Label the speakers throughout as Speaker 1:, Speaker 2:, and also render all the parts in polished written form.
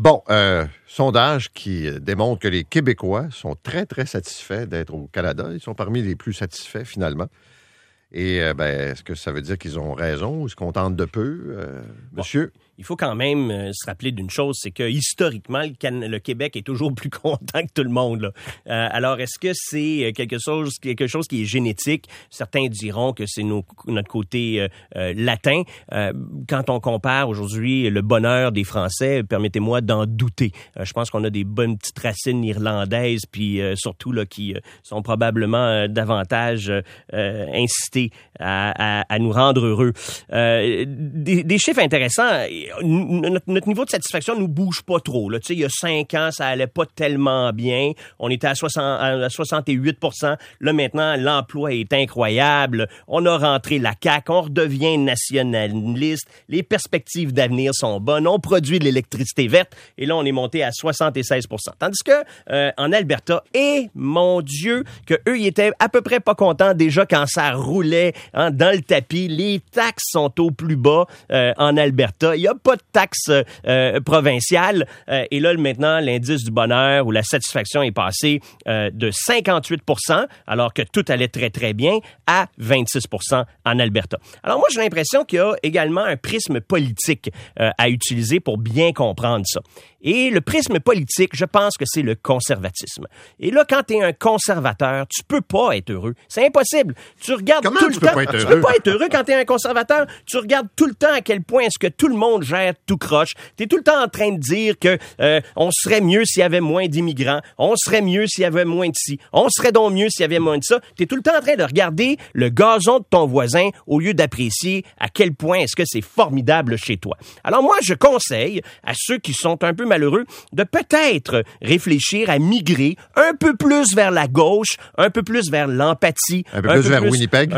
Speaker 1: Bon, sondage qui démontre que les Québécois sont très, très satisfaits d'être au Canada. Ils sont parmi les plus satisfaits, finalement. Et est-ce que ça veut dire qu'ils ont raison ou se contentent de peu, monsieur?
Speaker 2: Il faut quand même se rappeler d'une chose, c'est que historiquement, le Québec est toujours plus content que tout le monde, là. Alors, est-ce que c'est quelque chose qui est génétique? Certains diront que c'est notre côté latin. Quand on compare aujourd'hui le bonheur des Français, permettez-moi d'en douter. Je pense qu'on a des bonnes petites racines irlandaises, puis surtout là qui sont probablement davantage incitées à nous rendre heureux. Des chiffres intéressants. Notre niveau de satisfaction nous bouge pas trop. Là. Tu sais, il y a 5 ans, ça allait pas tellement bien. On était à 68%. Là, maintenant, l'emploi est incroyable. On a rentré la CAQ. On redevient nationaliste. Les perspectives d'avenir sont bonnes. On produit de l'électricité verte. Et là, on est monté à 76%. Tandis que en Alberta, mon Dieu, que eux, ils étaient à peu près pas contents déjà quand ça roulait dans le tapis. Les taxes sont au plus bas en Alberta. Il y a pas de taxes provinciales. Et là, maintenant, l'indice du bonheur ou la satisfaction est passé de 58%, alors que tout allait très, très bien, à 26% en Alberta. Alors moi, j'ai l'impression qu'il y a également un prisme politique à utiliser pour bien comprendre ça. Et le prisme politique, je pense que c'est le conservatisme. Et là, quand tu es un conservateur, tu peux pas être heureux. C'est impossible. Tu regardes
Speaker 1: Comment
Speaker 2: tout le temps. Tu peux pas être heureux quand tu es un conservateur. Tu regardes tout le temps à quel point est-ce que tout le monde gère tout croche. Tu es tout le temps en train de dire que on serait mieux s'il y avait moins d'immigrants. On serait mieux s'il y avait moins de ci. On serait donc mieux s'il y avait moins de ça. Tu es tout le temps en train de regarder le gazon de ton voisin au lieu d'apprécier à quel point est-ce que c'est formidable chez toi. Alors moi, je conseille à ceux qui sont un peu malheureux de peut-être réfléchir à migrer un peu plus vers la gauche, un peu plus vers l'empathie.
Speaker 1: Un peu plus vers Winnipeg.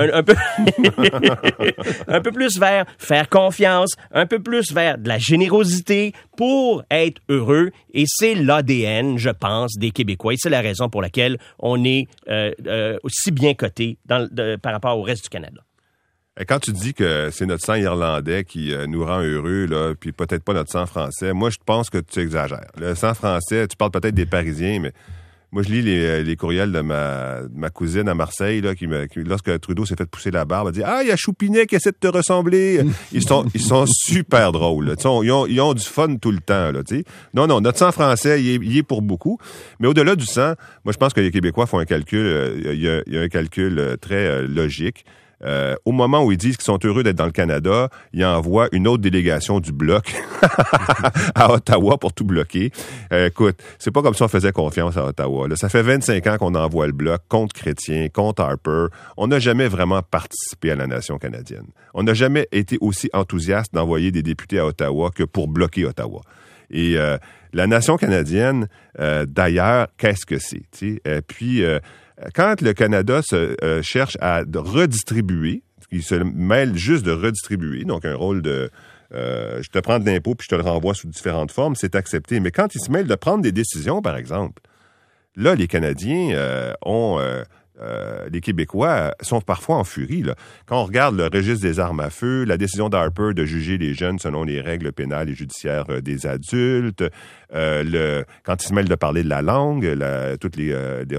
Speaker 2: Un peu plus vers faire confiance, un peu plus vers de la générosité pour être heureux. Et c'est l'ADN, je pense, des Québécois. Et c'est la raison pour laquelle on est aussi bien coté par rapport au reste du Canada.
Speaker 3: Et quand tu dis que c'est notre sang irlandais qui nous rend heureux, là, puis peut-être pas notre sang français, moi, je pense que tu exagères. Le sang français, tu parles peut-être des Parisiens, mais moi, je lis les courriels de ma cousine à Marseille, là, qui lorsque Trudeau s'est fait pousser la barbe, elle dit « Ah, il y a Choupinet qui essaie de te ressembler! » Ils sont super drôles, là. Ils ont du fun tout le temps, là, tu sais. Non, notre sang français, il est pour beaucoup. Mais au-delà du sang, moi, je pense que les Québécois font un calcul, il y a un calcul très logique. Au moment où ils disent qu'ils sont heureux d'être dans le Canada, ils envoient une autre délégation du Bloc à Ottawa pour tout bloquer. Écoute, c'est pas comme si on faisait confiance à Ottawa. Là, ça fait 25 ans qu'on envoie le Bloc contre Chrétien, contre Harper. On n'a jamais vraiment participé à la nation canadienne. On n'a jamais été aussi enthousiaste d'envoyer des députés à Ottawa que pour bloquer Ottawa. Et la nation canadienne, d'ailleurs, qu'est-ce que c'est? Puis quand le Canada cherche à redistribuer, il se mêle juste de redistribuer, donc un rôle de je te prends de l'impôt puis je te le renvoie sous différentes formes, c'est accepté. Mais quand il se mêle de prendre des décisions, par exemple, là, les Canadiens les Québécois sont parfois en furie, là. Quand on regarde le registre des armes à feu, la décision d'Harper de juger les jeunes selon les règles pénales et judiciaires des adultes, quand ils se mêlent de parler de la langue, toutes les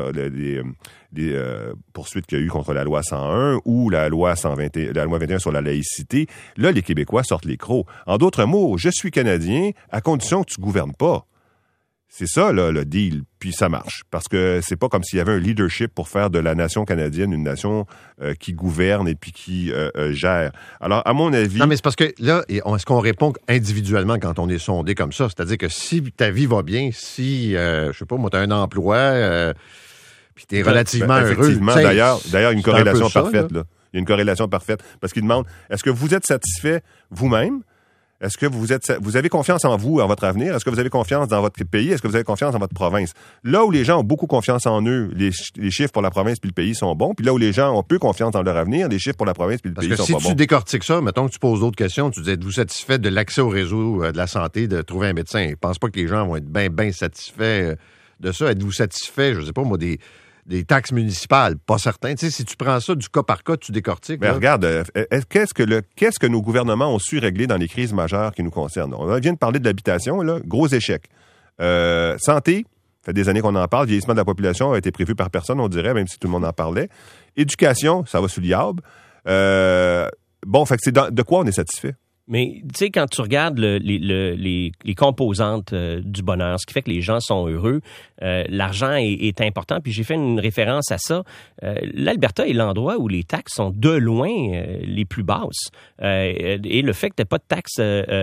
Speaker 3: poursuites qu'il y a eu contre la loi 101 ou la loi 21 sur la laïcité, là, les Québécois sortent les crocs. En d'autres mots, je suis Canadien à condition que tu gouvernes pas. C'est ça, là, le deal. Puis ça marche. Parce que c'est pas comme s'il y avait un leadership pour faire de la nation canadienne une nation qui gouverne et puis qui gère. Alors, à mon avis...
Speaker 1: Non, mais c'est parce que là, est-ce qu'on répond individuellement quand on est sondé comme ça? C'est-à-dire que si ta vie va bien, si, je sais pas, moi, t'as un emploi, puis t'es relativement heureux...
Speaker 3: Effectivement. D'ailleurs, une corrélation parfaite, là. Il y a une corrélation parfaite. Parce qu'il demande, est-ce que vous êtes satisfait vous-même? Est-ce que vous avez confiance en vous, en votre avenir? Est-ce que vous avez confiance dans votre pays? Est-ce que vous avez confiance dans votre province? Là où les gens ont beaucoup confiance en eux, les chiffres pour la province puis le pays sont bons. Puis là où les gens ont peu confiance dans leur avenir, les chiffres pour la province puis le pays sont pas bons.
Speaker 1: Parce que si tu décortiques ça, mettons que tu poses d'autres questions, tu dis, êtes-vous satisfait de l'accès au réseau de la santé, de trouver un médecin? Je pense pas que les gens vont être bien satisfaits de ça. Êtes-vous satisfait, je sais pas moi, des taxes municipales, pas certain. Tu sais, si tu prends ça du cas par cas, tu décortiques.
Speaker 3: Mais
Speaker 1: là.
Speaker 3: regarde, qu'est-ce que nos gouvernements ont su régler dans les crises majeures qui nous concernent? On vient de parler de l'habitation, là, gros échec. Santé, ça fait des années qu'on en parle. Vieillissement de la population a été prévu par personne, on dirait, même si tout le monde en parlait. Éducation, ça va sous l'iable. Fait que c'est de quoi on est satisfait?
Speaker 2: Mais tu sais, quand tu regardes les composantes du bonheur, ce qui fait que les gens sont heureux, l'argent est important. Puis j'ai fait une référence à ça. L'Alberta est l'endroit où les taxes sont de loin les plus basses. Et le fait que tu n'as pas de taxes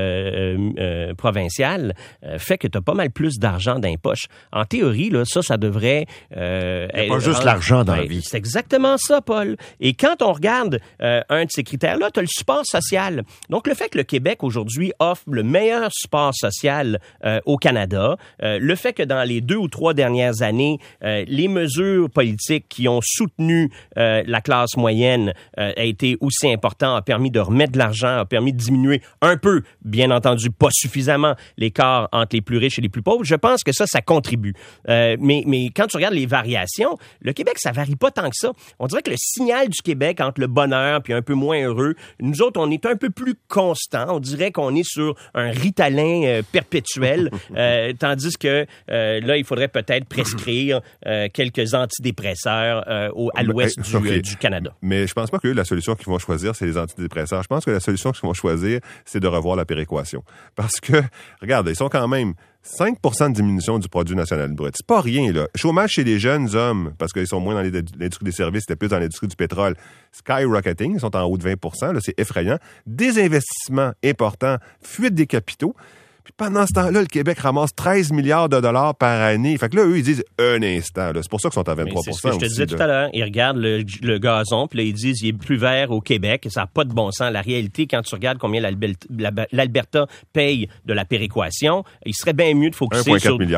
Speaker 2: provinciales fait que tu as pas mal plus d'argent dans les poches. En théorie, là, ça devrait...
Speaker 1: pas juste l'argent dans la vie.
Speaker 2: C'est exactement ça, Paul. Et quand on regarde un de ces critères-là, tu as le support social. Donc, le fait que le Québec, aujourd'hui, offre le meilleur support social au Canada, le fait que dans les 2 ou 3 dernières années, les mesures politiques qui ont soutenu la classe moyenne a été aussi important, a permis de remettre de l'argent, a permis de diminuer un peu, bien entendu, pas suffisamment, l'écart entre les plus riches et les plus pauvres. Je pense que ça contribue. Mais quand tu regardes les variations, le Québec, ça varie pas tant que ça. On dirait que le signal du Québec entre le bonheur puis un peu moins heureux, nous autres, on est un peu plus constant. On dirait qu'on est sur un Ritalin perpétuel, tandis que là, il faudrait peut-être prescrire quelques antidépresseurs à l'ouest du Canada.
Speaker 3: Mais je pense pas que la solution qu'ils vont choisir, c'est les antidépresseurs. Je pense que la solution qu'ils vont choisir, c'est de revoir la péréquation. Parce que, regarde, ils sont quand même 5 de diminution du produit national brut. C'est pas rien, là. Chômage chez les jeunes hommes, parce qu'ils sont moins dans l'industrie des services, c'était plus dans l'industrie du pétrole. Skyrocketing, ils sont en haut de 20 là, c'est effrayant. Désinvestissement important, fuite des capitaux. Puis pendant ce temps-là, le Québec ramasse 13 milliards de dollars par année. Fait que là, eux, ils disent un instant. Là. C'est pour ça qu'ils sont à 23
Speaker 2: c'est ce que je te disais tout à l'heure. Ils regardent le gazon, puis là, ils disent il est plus vert au Québec. Ça n'a pas de bon sens. La réalité, quand tu regardes combien l'Alberta paye de la péréquation, il serait bien mieux de focuser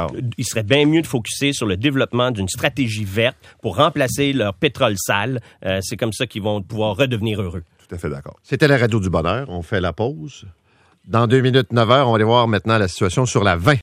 Speaker 2: sur le développement d'une stratégie verte pour remplacer leur pétrole sale. C'est comme ça qu'ils vont pouvoir redevenir heureux.
Speaker 3: Tout à fait d'accord.
Speaker 1: C'était la Radio du Bonheur. On fait la pause. Dans 2 minutes, 9 heures, on va aller voir maintenant la situation sur la 20